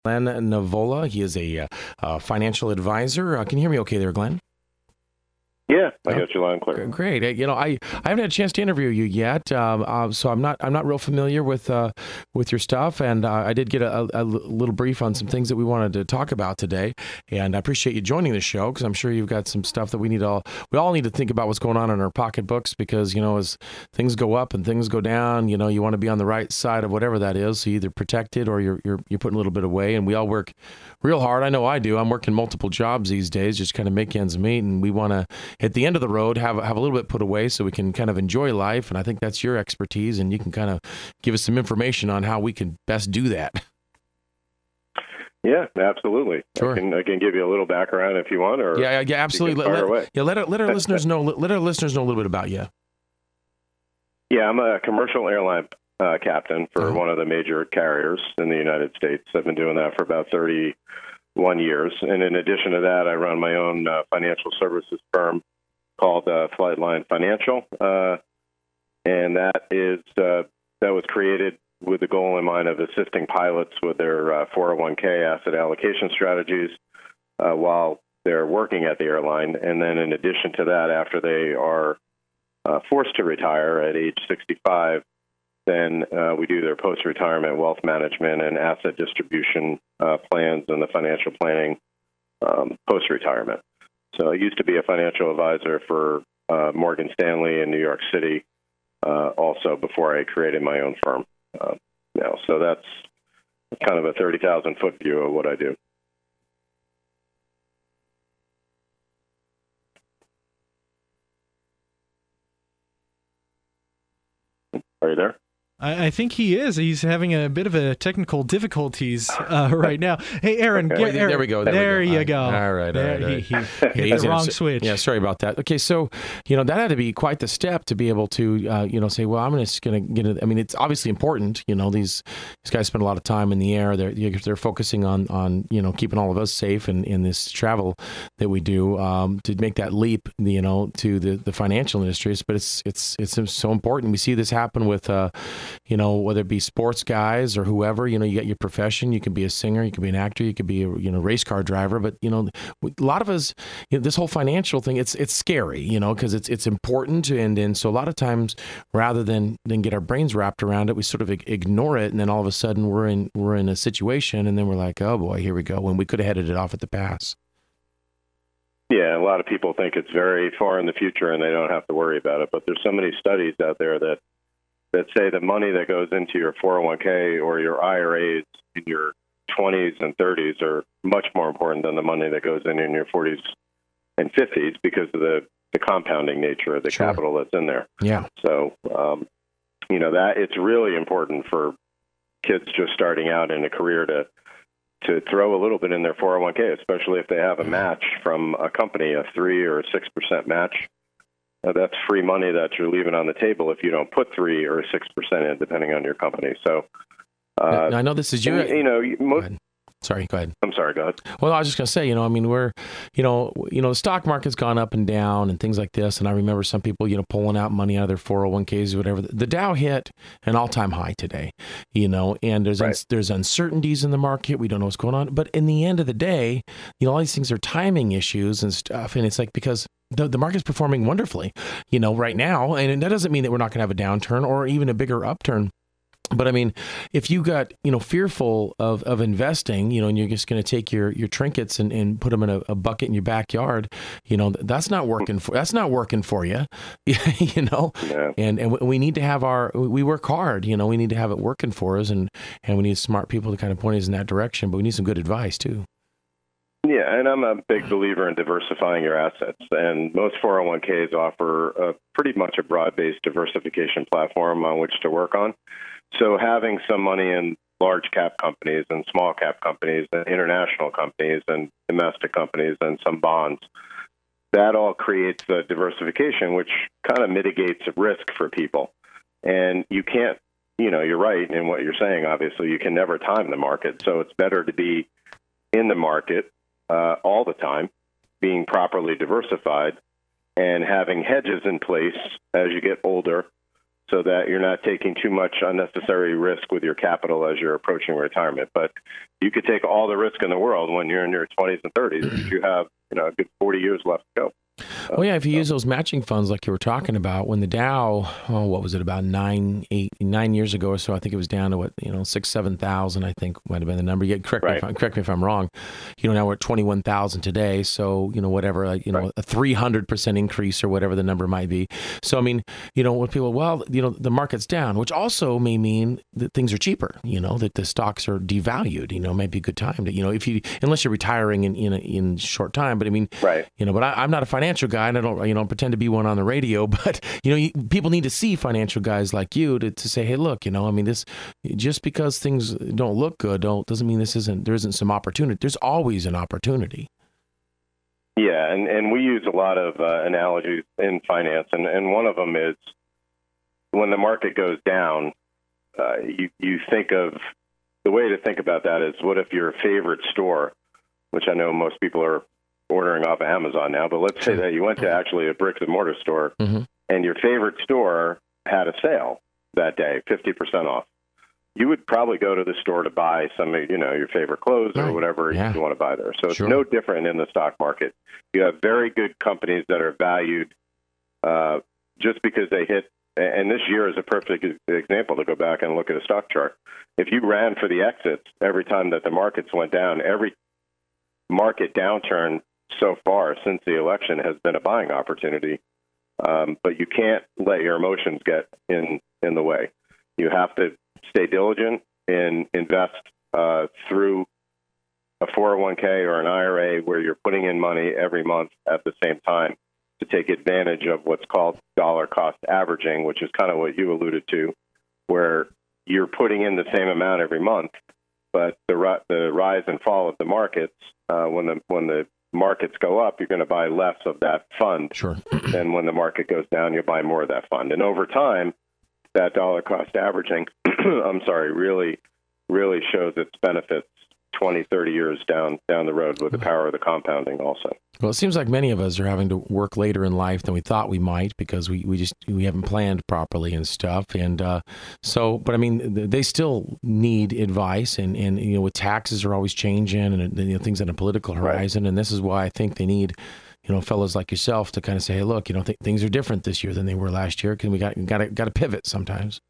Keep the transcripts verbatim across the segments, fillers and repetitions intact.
Glenn Navola. He is a uh, financial advisor. Uh, can you hear me okay there, Glenn? Yeah, I got you loud and clear. Great. You know, I, I haven't had a chance to interview you yet, um, uh, so I'm not I'm not real familiar with uh, with your stuff, and uh, I did get a, a little brief on some things that we wanted to talk about today, and I appreciate you joining the show because I'm sure you've got some stuff that we need all we all need to think about what's going on in our pocketbooks because you know as things go up and things go down, you know you want to be on the right side of whatever that is, so you either protect it or you're you're you're putting a little bit away, and we all work real hard. I know I do. I'm working multiple jobs these days, just kind of make ends meet, and we want to at the end of the road have have a little bit put away so we can kind of enjoy life. And I think that's your expertise, and you can kind of give us some information on how we can best do that. Yeah, absolutely. Sure. I can I can give you a little background if you want, or yeah, yeah, absolutely. Let, let, yeah, let our, let our listeners know. Let our listeners know a little bit about you. Yeah, I'm a commercial airline uh, captain for uh-huh. one of the major carriers in the United States. I've been doing that for about thirty-one years, and in addition to that, I run my own uh, financial services firm called uh, Flightline Financial, uh, and that is uh, that was created with the goal in mind of assisting pilots with their uh, four oh one k asset allocation strategies uh, while they're working at the airline. And then in addition to that, after they are uh, forced to retire at age sixty-five, then uh, we do their post-retirement wealth management and asset distribution uh, plans and the financial planning um, post-retirement. So I used to be a financial advisor for uh, Morgan Stanley in New York City uh, also before I created my own firm. Uh, now, so that's kind of a thirty thousand foot view of what I do. Are you there? I, I think he is. He's having a bit of a technical difficulties uh, right now. Hey, Aaron, Okay. get, Aaron, There we go. There, there we go. you go. All right. There, all right, all right. He, he Yeah, hit he's the in a- wrong switch. Yeah, sorry about that. Okay, so you know that had to be quite the step to be able to, uh, you know, say, well, I'm just going to get it. I mean, it's obviously important. You know, these these guys spend a lot of time in the air. They're they're focusing on on you know keeping all of us safe in, in this travel that we do um, to make that leap, you know, to the, the financial industries. But it's it's it's so important. We see this happen with, uh, you know, whether it be sports guys or whoever. You know, you got your profession. You can be a singer. You can be an actor. You could be a you know race car driver. But you know, a lot of us, you know, this whole financial thing, it's it's scary, you know, because it's it's important, and and so a lot of times, rather than than get our brains wrapped around it, we sort of ignore it, and then all of a sudden we're in we're in a situation, and then we're like, oh boy, here we go, when we could have headed it off at the pass. Yeah, a lot of people think it's very far in the future and they don't have to worry about it. But there's so many studies out there that that say the money that goes into your four oh one k or your I R As in your twenties and thirties are much more important than the money that goes in in your forties and fifties because of the, the compounding nature of the Sure. capital that's in there. Yeah. So, um, you know, that it's really important for kids just starting out in a career to to throw a little bit in their four oh one k, especially if they have a match from a company, a three or a six percent match. Uh, that's free money that you're leaving on the table if you don't put three or six percent in, depending on your company. So, uh, Now, I know this is your. and, you know, Go most. ahead. Sorry, go ahead. I'm sorry, go ahead. Well, I was just going to say, you know, I mean, we're, you know, you know, the stock market's gone up and down and things like this. And I remember some people, you know, pulling out money out of their four oh one k's or whatever. The Dow hit an all-time high today, you know, and there's Right. uns- there's uncertainties in the market. We don't know what's going on. But in the end of the day, you know, all these things are timing issues and stuff. And it's like because the, the market's performing wonderfully, you know, right now. And that doesn't mean that we're not going to have a downturn or even a bigger upturn. But I mean, if you got, you know, fearful of, of investing, you know, and you're just going to take your, your trinkets and, and put them in a, a bucket in your backyard, you know, that's not working for, that's not working for you, you know, Yeah. and, and we need to have our, we work hard, you know, we need to have it working for us, and, and we need smart people to kind of point us in that direction, but we need some good advice too. Yeah, and I'm a big believer in diversifying your assets. And most four oh one k's offer a, pretty much a broad-based diversification platform on which to work on. So having some money in large cap companies and small cap companies and international companies and domestic companies and some bonds, that all creates a diversification, which kind of mitigates risk for people. And you can't, you know, you're right in what you're saying. Obviously, you can never time the market. So it's better to be in the market uh, all the time, being properly diversified and having hedges in place as you get older, so that you're not taking too much unnecessary risk with your capital as you're approaching retirement. But you could take all the risk in the world when you're in your twenties and thirties if you have, you know, a good forty years left to go. Well, yeah, if you use those matching funds like you were talking about, when the Dow, oh, what was it, about nine, eight, nine years ago or so, I think it was down to what, you know, six, seven thousand, I think might have been the number. Yeah, correct right. me if I'm, correct me if I'm wrong. You know, now we're at twenty-one thousand today, so you know, whatever, like, you know, right. a three hundred percent increase or whatever the number might be. So I mean, you know, when people, well, you know, the market's down, which also may mean that things are cheaper. You know, that the stocks are devalued. You know, might be a good time to, you know, if you, unless you're retiring in in a, in short time. But I mean, right. You know, but I, I'm not a financial guy, and I don't, you know, pretend to be one on the radio. But you know, you, people need to see financial guys like you to, to say, hey, look, you know, I mean, this just because things don't look good, don't doesn't mean this isn't there isn't some opportunity. There's always an opportunity. Yeah, and, and we use a lot of uh, analogies in finance, and, and one of them is when the market goes down, uh, you you think of the way to think about that is what if your favorite store, which I know most people are ordering off of Amazon now, but let's say that you went to actually a bricks and mortar store, mm-hmm. and your favorite store had a sale that day, fifty percent off. You would probably go to the store to buy some, you know, your favorite clothes or right. whatever yeah. you want to buy there. So sure. it's no different in the stock market. You have very good companies that are valued uh, just because they hit, and this year is a perfect example to go back and look at a stock chart. If you ran for the exits every time that the markets went down, every market downturn so far since the election has been a buying opportunity. Um, but you can't let your emotions get in, in the way. You have to stay diligent and invest uh, through a four oh one k or an I R A where you're putting in money every month at the same time to take advantage of what's called dollar cost averaging, which is kind of what you alluded to, where you're putting in the same amount every month, but the the rise and fall of the markets, uh, when the when the markets go up, you're going to buy less of that fund. Sure. And when the market goes down, you'll buy more of that fund. And over time, that dollar cost averaging, I'm sorry, really, really shows its benefits twenty, thirty years down down the road with the power of the compounding also. Well, it seems like many of us are having to work later in life than we thought we might because we, we just we haven't planned properly and stuff. And uh, so, but I mean, they still need advice, and, and you know, with taxes are always changing, and you know, things on a political horizon. Right. And this is why I think they need, you know, fellows like yourself to kind of say, hey, look, you know, th- things are different this year than they were last year because we got got to got to pivot sometimes.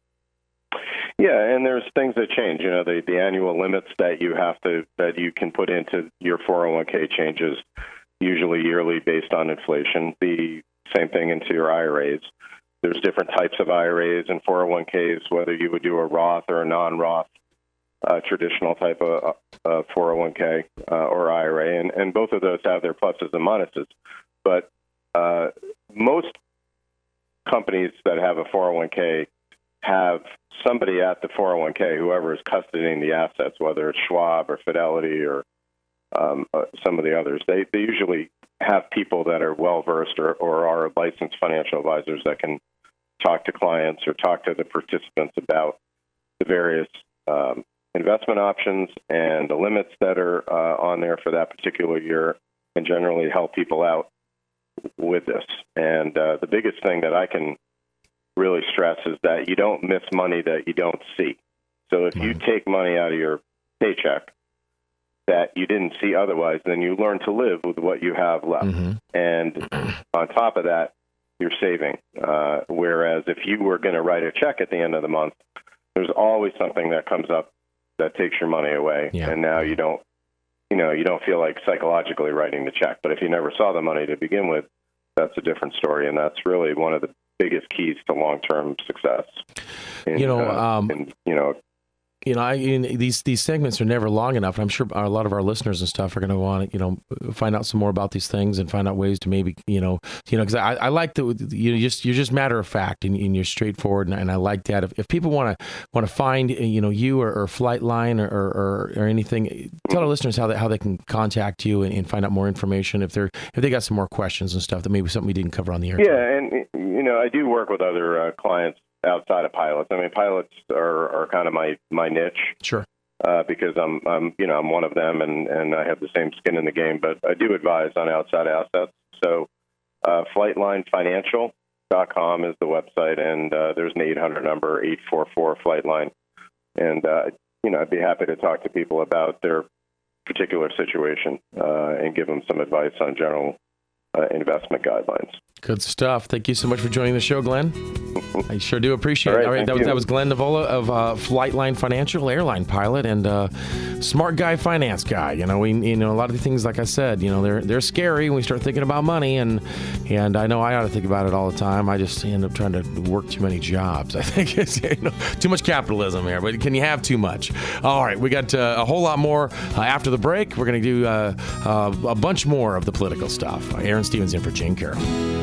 Yeah, and there's things that change. You know, the, the annual limits that you have to that you can put into your four oh one k changes usually yearly based on inflation. The same thing into your I R As. There's different types of I R As and four oh one k's, whether you would do a Roth or a non-Roth uh, traditional type of uh, four oh one k uh, or I R A, and, and both of those have their pluses and minuses. But uh, most companies that have a four oh one k have somebody at the four oh one k, whoever is custodying the assets, whether it's Schwab or Fidelity or um, uh, some of the others. They, they usually have people that are well-versed or, or are licensed financial advisors that can talk to clients or talk to the participants about the various um, investment options and the limits that are uh, on there for that particular year, and generally help people out with this. And uh, the biggest thing that I can really stress is that you don't miss money that you don't see. So if you take money out of your paycheck that you didn't see otherwise, then you learn to live with what you have left. Mm-hmm. And on top of that, you're saving. Uh, whereas if you were going to write a check at the end of the month, there's always something that comes up that takes your money away. Yeah. And now you don't, you know, you don't feel like psychologically writing the check. But if you never saw the money to begin with, that's a different story. And that's really one of the biggest keys to long-term success. In, you know, uh, um, in, you know, you know, I, in, these these segments are never long enough. I'm sure a lot of our listeners and stuff are going to want to, you know, find out some more about these things and find out ways to maybe, you know, you know, because I, I like the you just you're just matter of fact and, and you're straightforward, and, and I like that. If, if people want to want to find, you know, you or, or Flightline or, or or anything, tell our listeners how they how they can contact you and, and find out more information if they're if they got some more questions and stuff that maybe something we didn't cover on the air. Yeah, and you know, I do work with other uh, clients outside of pilots. I mean, pilots are, are kind of my, my niche. Sure. Uh, because I'm, I'm, you know, I'm one of them, and, and I have the same skin in the game. But I do advise on outside assets. So, uh, Flightline Financial dot com is the website, and uh, there's an eight hundred number, eight four four Flightline. And, uh, you know, I'd be happy to talk to people about their particular situation uh, and give them some advice on general uh, investment guidelines. Good stuff. Thank you so much for joining the show, Glenn. I sure do appreciate All right, it. All right, that was, you. that was Glenn Nivola of uh, Flightline Financial, airline pilot, and uh, smart guy, finance guy. You know, we, you know, a lot of the things, like I said, you know, they're they're scary when we start thinking about money, and and I know I ought to think about it all the time. I just end up trying to work too many jobs. I think it's, you know, too much capitalism here, but can you have too much? All right, we got uh, a whole lot more uh, after the break. We're going to do uh, uh, a bunch more of the political stuff. Aaron Stevens in for Jane Carroll.